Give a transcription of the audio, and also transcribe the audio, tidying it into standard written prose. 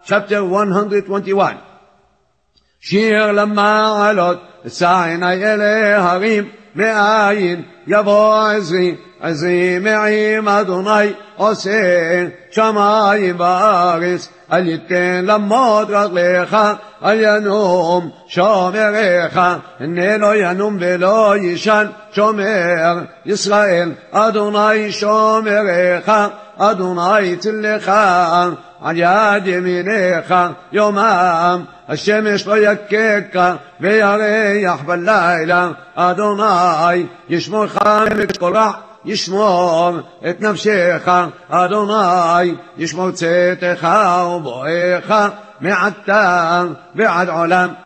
chapter 121. שיר למעלות, צעיני אלי הרים, מאין יבוא עזרי, עזרי מעם אדוני, עושה שמיים בארץ, אל יתן למות רגליך, אל ינום שומריך, הנה לא ינום ולא ישן, שומר ישראל, אדוני שומריך, אדוני צלך, על יד ימינך יומם, השמש לא יככה וירח בלילה, אדוני ישמורך מכל רע, ישמור את נפשך, אדוני ישמור צאתך ובואך מעתה ועד עולם.